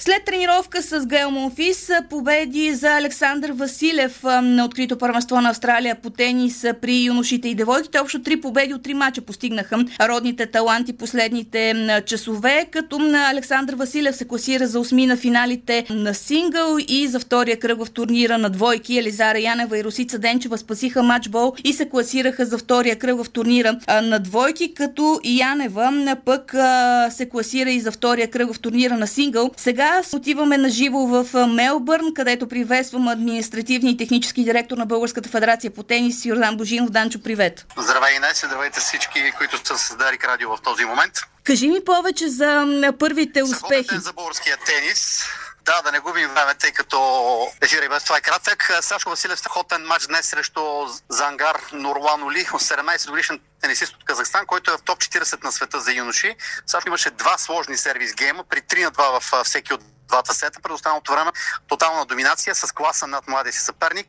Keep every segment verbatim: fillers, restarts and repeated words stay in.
След тренировка с Гейл Монфис, победи за Александър Василев на открито първенство на Австралия по тенис при юношите и девойките. Общо три победи от три мача постигнаха родните таланти последните часове, като Александър Василев се класира за осми на финалите на сингъл и за втория кръг в турнира на двойки. Елизара Янева и Росица Денчева спасиха матчбол и се класираха за втория кръг в турнира на двойки, като Янева пък се класира и за втория кръг в турнира на сингъл. Сега отиваме на живо в Мелбърн, където приветствам административния и технически директор на Българската федерация по тенис Йордан Божинов. Данчо, привет! Здравей, Инес, здравейте всички, които са с Дарик Радио в този момент. Кажи ми повече за първите успехи. За българския тенис. Да, да не губим време, тъй като ефира и без това е кратък. Сашко Василев страхотен матч днес срещу Зангар Нурланоли, седемнайсет годишен тенисист от Казахстан, който е в топ четирийсет на света за юноши. Сашко имаше два сложни сервис гейма, при три на два в всеки от двата сета. През останалото време тотална доминация с класа над младия си съперник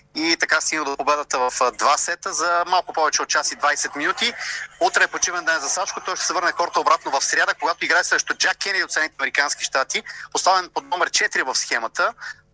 и така стигна до победата в два сета за малко повече от час и двайсет минути. Утре е почивен ден за Сашко. Той ще се върне корта обратно в сряда, когато играе срещу Джак Кенеди от Съединените американски щати, поставен под номер четири в схемата,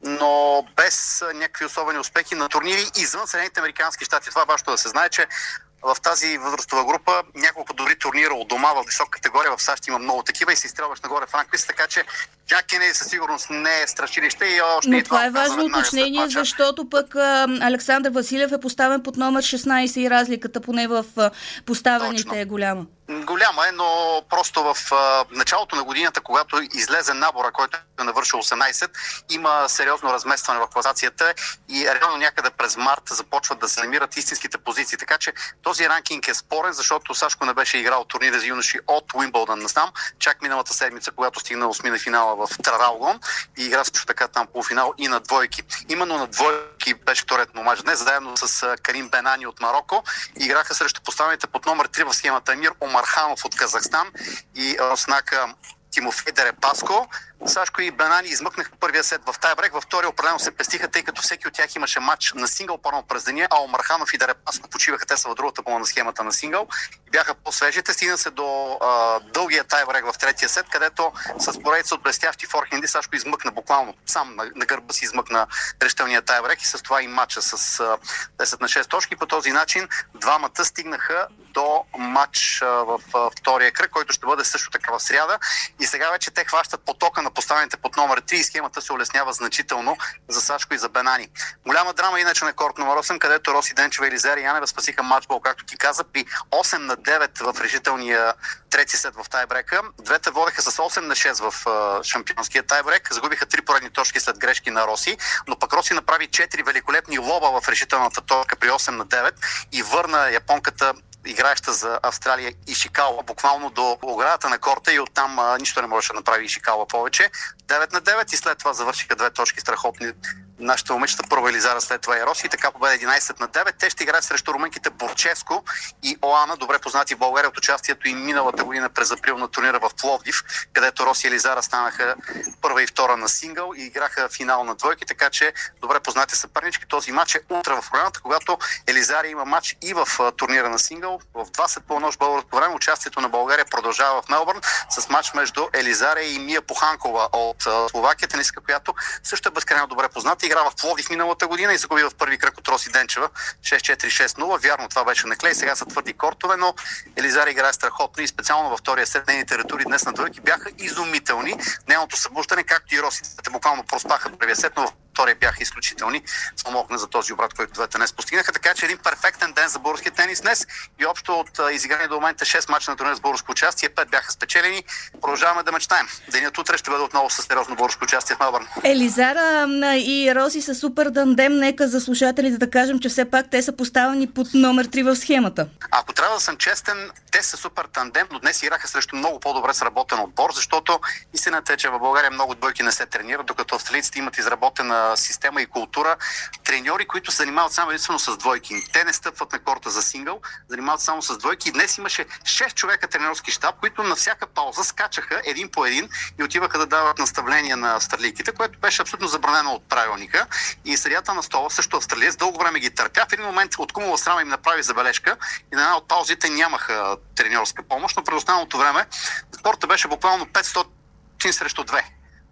но без някакви особени успехи на турнири извън Съединените американски щати. Това е важно да се знае, че в тази възрастова група няколко добри турнира от дома в висока категория в САЩ има много такива и се изстрелваш нагоре в ранглиста, така че Джак Кенеди със сигурност не е страшилище и още Но и това е важно уточнение, защото пък а, Александър Василев е поставен под номер шестнайсет и разликата поне в а, поставените Точно. е голяма. Голяма е, но просто в а, началото на годината, когато излезе набора, който е навършил осемнайсет, има сериозно разместване в класацията и реално някъде през март започват да се намират истинските позиции. Така че този ранкинг е спорен, защото Сашко не беше играл турнири за юноши от Уимбълдън насам, чак миналата седмица, когато стигна осми на финала в Траралгон и игра също така там полуфинал и на двойки. Именно на двойки беше вторият му мач днес, заедно с Карим Бенани от Мароко. Играха срещу поставените под номер три в схемата Емир Омарханов от Казахстан и Роснака Тимофей Дерепаско. Сашко и Бенани измъкнаха първия сет в тайбрек, във втория определено се пестиха, тъй като всеки от тях имаше матч на сингъл първо през деня, а Омарханов и Дерепаско почиваха, те са в другата пола на схемата на сингъл и бяха по-свежите. Стигна се до а, дългия тайбрек в третия сет, където с поредица от блестящи форхенди Сашко измъкна буквално сам на, на гърба си измъкна решителния тайбрек и с това и матча с а, десет на шест точки. По този начин двамата стигнаха до матч а, в а, втория кръг, който ще бъде също така в сряда. И сега вече те хващат потока на поставените под номер три и схемата се улеснява значително за Сашко и за Бенани. Голяма драма иначе на корт номер осем, където Роси Денчева и Елизара Янева спасиха матчбол, както ти каза, при осем на девет в решителния трети сет в тайбрека. Двете водеха с осем на шест в uh, шампионския тайбрек. Загубиха три поредни точки след грешки на Роси, но пък Роси направи четири великолепни лоба в решителната точка при осем на девет и върна японката, играеща за Австралия, Ишикава, буквално до оградата на корта и оттам а, нищо не можеше да направи Ишикава повече. девет на девет и след това завършиха две точки страхотни нашите момичета, първо Елизара, след това и Роси и така победа единайсет на девет. Те ще играят срещу румънките Борческо и Оана, добре познати в България от участието и миналата година през април на турнира в Пловдив, където Роси и Елизара станаха първа и втора на сингъл и играха финал на двойки, така че добре познати съпернички. Този матч е утре в програмата, когато Елизара има матч и в турнира на сингъл. В двайсет по нощ българско време участието на България продължава в Мелбърн с матч между Елизара и Мия Пуханкова от Словакия, тенистка, която също е безкрайно добре позната. Игра в Пловдив миналата година и загуби в първи кръг от Роси Денчева шест четири шест нула. Вярно, това беше на клей, сега са твърди кортове, но Елизара играе страхотно и специално във втория сет нейните ретури днес на двойки бяха изумителни. Нейното събуждане, както и Роси, те буквално проспаха първия сет, но втория бяха изключителни. Спомогна за този обрат, който двете днес постигнаха. Така че един перфектен ден за българския тенис днес и общо от изиграни до момента шест мача на турнир с българско участие, пет бяха спечелени. Продължаваме да мечтаем. Денят утре ще бъде отново със сериозно българско участие в Мелбърн. Елизара и Роси са супер тандем. Нека за слушателите да кажем, че все пак те са поставени под номер три в схемата. Ако трябва да съм честен, те са супер тандем, но днес играха срещу много по-добре сработен отбор, защото истината е, че в България много двойки не се тренират, докато австралийците имат изработена система и култура. Треньори, които се занимават само единствено с двойки. Те не стъпват на корта за сингъл, занимават само с двойки. И днес имаше шест човека тренерски щаб, които на всяка пауза скачаха един по един и отиваха да дават наставления на австралийките, което беше абсолютно забранено от правилника. И съдията на стола, също австралиец, дълго време ги търпя. В един момент от кумова срама им направи забележка и на една от паузите нямаха треньорска помощ, но през останалото време спорта беше буквално петстотин срещу две.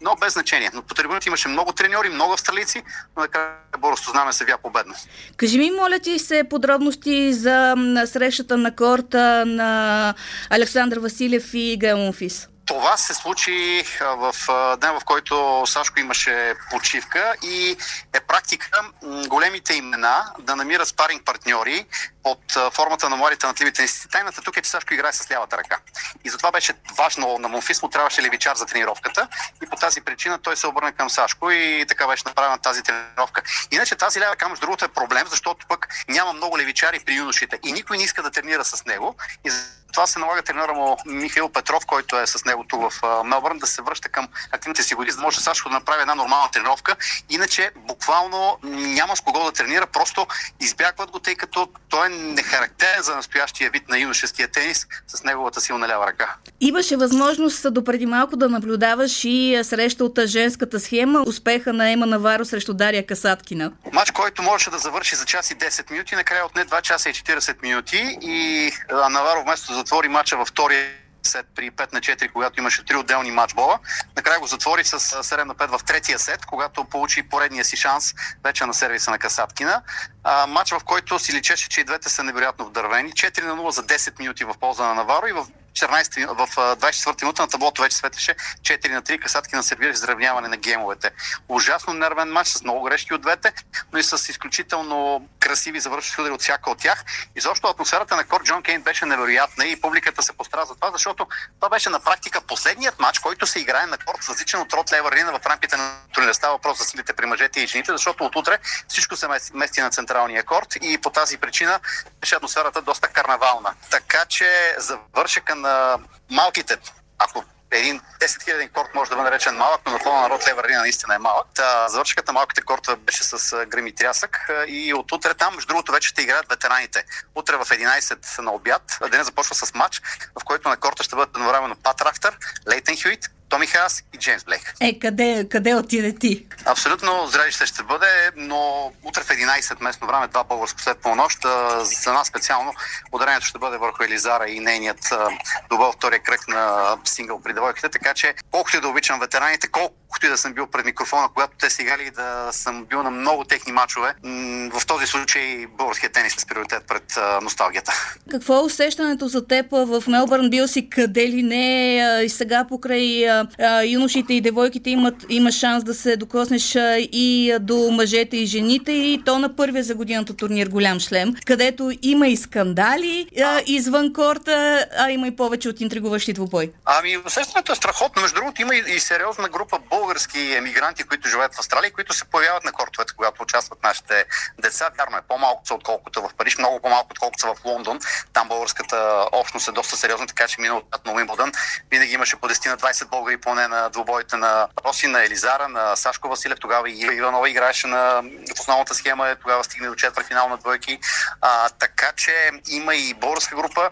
но без значение. Но по трибуните имаше много треньори, много австралийци, но накрая българското знаме се вя победно. Кажи ми, моля ти се, подробности за срещата на корта на Александър Василев и Гео Монфис. Това се случи в ден, в който Сашко имаше почивка и е практика големите имена да намират спаринг партньори под формата на младите талантливи тенисисти. Тайната тук е, че Сашко играе с лявата ръка. И затова беше важно на Монфис, му трябваше левичар за тренировката. И по тази причина той се обърна към Сашко и така беше направена тази тренировка. Иначе тази лява ръка, между другото, е проблем, защото пък няма много левичари при юношите и никой не иска да тренира с него. И това се налага треньора му Михаил Петров, който е с него тук в Мелбърн, да се връща към активните си години, за да може Сашко да направи една нормална тренировка. Иначе буквално няма с кого да тренира, просто избягват го, тъй като той е нехарактерен за настоящия вид на юношеския тенис с неговата силна лява ръка. Имаше възможност допреди малко да наблюдаваш и среща от женската схема, успеха на Ема Наваро срещу Дария Касаткина. Мач, който можеше да завърши за час и десет минути, накрая отне два часа и четиридесет минути и Наваро вместо да затвори мача във втория сет при пет на четири, когато имаше три отделни матчбола. Накрая го затвори с седем на пет в третия сет, когато получи поредния си шанс вече на сервиса на Касаткина. А, матч, в който си личеше, че и двете са невероятно вдървени. четири на нула за десет минути в полза на Наваро и в четиринадесета, в двадесет и четвърта минута на таблото вече светеше четири на три. Касаткина сервира изравняване на геймовете. Ужасно нервен матч с много грешки от двете, но и с изключително красиви завършващи удари от всяка от тях. Изобщо атмосферата на корт Джон Кейн беше невероятна и публиката се постара за това, защото това беше на практика последният матч, който се играе на корт, различен от Род Левър-Арена в рамките на турнира. Става въпрос за силите при мъжете и жените, защото от утре всичко се мести на централния корт и по тази причина беше атмосферата доста карнавална. Така че завършека на малките, ако един десет хиляди корт може да бъде наречен малък, но на фона на Род Левър-Арена наистина е малък. Та, завършекът на малките кортове беше с гръм и трясък и от утре там, между другото, вече ще играят ветераните. Утре в единадесет на обяд, денят започва с матч, в който на корта ще бъдат едновременно Пат Рафтър, Лейтън Хюит, Томи Хаас и Джеймс Блейк. Е, къде, къде отиде ти? Абсолютно зрелище ще бъде, но утре в единадесет местно време, два българско след полунощ. За нас специално ударението ще бъде върху Елизара и нейният добъл втория кръг на сингъл при девойките, така че колкото и да обичам ветераните, колкото и да съм бил пред микрофона, когато те са играли, да съм бил на много техни мачове, в този случай българският тенис е с приоритет пред носталгията. Какво е усещането за теб в Мелбърн? Бил си къде ли не и сега покрай юношите и девойките имат, има шанс да се докоснеш и до мъжете и жените, и то на първия за годината турнир Голям шлем, където има и скандали а, извън корта, а има и повече от интригуващи двубой. Ами усещането е страхотно. Между другото има и, и сериозна група български емигранти, които живеят в Австралия, които се появяват на кортовете, когато участват нашите деца. Вярно е, по-малко са отколкото в Париж, много по-малко отколкото са в Лондон. Там българската общност е доста сериозна, така че миналото на Уимбълдън винаги имаше по десет на двадесет българи поне на двубоите на Роси, на Елизара, на Сашко Василев. Тогава и Иванова играеше на, в основната схема, тогава стигне до четвъртфинал на двойки. А, така че има и българска група,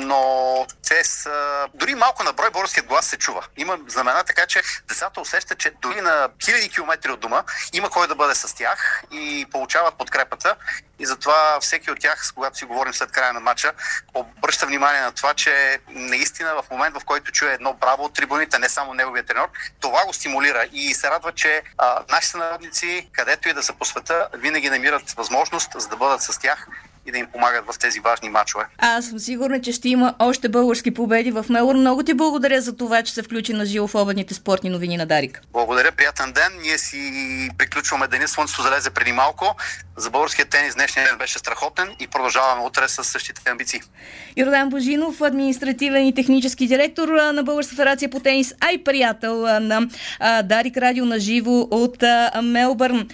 но те са... Дори малко на брой българският глас се чува. Има знамена, така че децата усещат, че дори на хиляди километри от дома има кой да бъде с тях и получават подкрепата. И затова всеки от тях, когато си говорим след края на матча, обръща внимание на това, че наистина в момент, в който чуе едно браво от трибуните, не само неговия треньор, това го стимулира и се радва, че а, нашите сънародници, където и да са по света, винаги намират възможност за да бъдат с тях и да им помагат в тези важни мачове. Аз съм сигурна, че ще има още български победи в Мелбърн. Много ти благодаря за това, че се включи на живо в обедните спортни новини на Дарик. Благодаря, приятен ден. Ние си приключваме деня. Слънцето залезе преди малко. За българския тенис днешния ден беше страхотен и продължаваме утре с същите амбиции. Йордан Божинов, административен и технически директор на Българска федерация по тенис, а и приятел на Дарик Радио на живо от Мелбърн.